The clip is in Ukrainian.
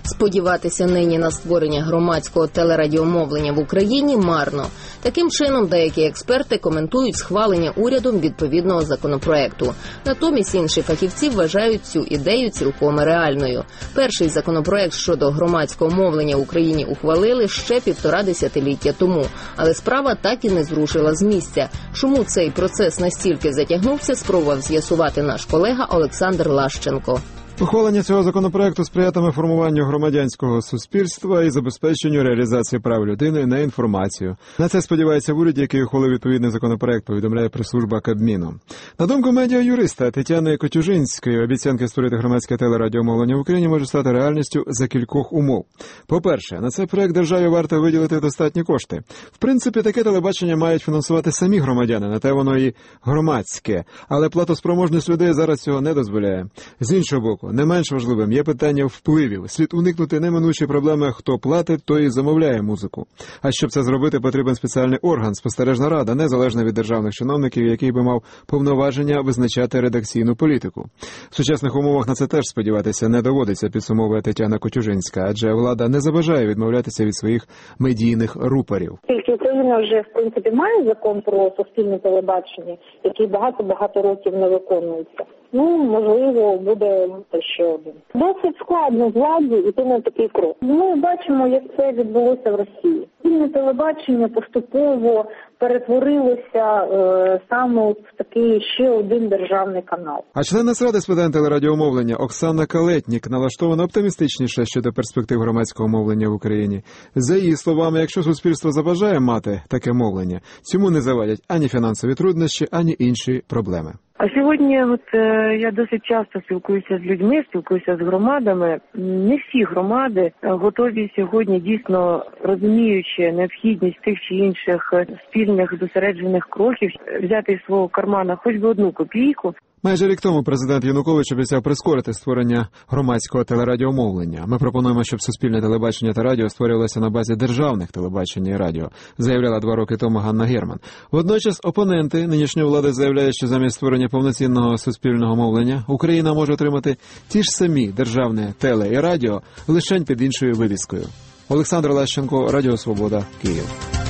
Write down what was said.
Сподіватися нині на створення громадського телерадіомовлення в Україні марно. Таким чином, деякі експерти коментують схвалення урядом відповідного законопроекту. Натомість інші фахівці вважають цю ідею цілком реальною. Перший законопроект щодо громадського мовлення в Україні ухвалили ще 1,5 десятиліття тому. Але справа так і не зрушила з місця. Чому цей процес настільки затягнувся, спробував з'ясувати наш колега Олександр Лащенко. Ухвалення цього законопроекту сприятиме формуванню громадянського суспільства і забезпеченню реалізації прав людини на інформацію. На це сподівається в уряді, який ухвалив відповідний законопроект, повідомляє прес-служба Кабміну. На думку медіа-юриста Тетяни Котюжинської, обіцянки створити громадське телерадіомовлення в Україні може стати реальністю за кількох умов. По-перше, на цей проект державі варто виділити достатні кошти. В принципі, таке телебачення мають фінансувати самі громадяни, на те воно і громадське. Але платоспроможність людей зараз цього не дозволяє. З іншого боку, не менш важливим є питання впливів. Слід уникнути неминучої проблеми, хто платить, той і замовляє музику. А щоб це зробити, потрібен спеціальний орган, спостережна рада, незалежна від державних чиновників, який би мав повноваження визначати редакційну політику. В сучасних умовах на це теж сподіватися не доводиться, підсумовує Тетяна Котюжинська, адже влада не забажає відмовлятися від своїх медійних рупорів. Тільки Україна вже, в принципі, має закон про суспільне телебачення, який багато років не виконується. Можливо, буде ще один. Досить складно владі йти на такий крок. Ми бачимо, як це відбулося в Росії. Суспільне телебачення поступово перетворилося саме в такий ще один державний канал. А член Нацради з питань телерадіомовлення Оксана Калетнік налаштована оптимістичніше щодо перспектив громадського мовлення в Україні. За її словами, якщо суспільство забажає мати таке мовлення, цьому не завадять ані фінансові труднощі, ані інші проблеми. А сьогодні я досить часто спілкуюся з людьми, спілкуюся з громадами. Не всі громади готові сьогодні, дійсно розуміючи необхідність тих чи інших спільних зосереджених кроків, взяти із свого кармана хоч би 1 копійку. Майже рік тому президент Янукович обіцяв прискорити створення громадського телерадіомовлення. Ми пропонуємо, щоб суспільне телебачення та радіо створювалося на базі державних телебачення і радіо, заявляла 2 роки тому Ганна Герман. Водночас опоненти нинішньої влади заявляють, що замість створення повноцінного суспільного мовлення Україна може отримати ті ж самі державне теле і радіо, лишень під іншою вивіскою. Олександр Лащенко, Радіо Свобода, Київ.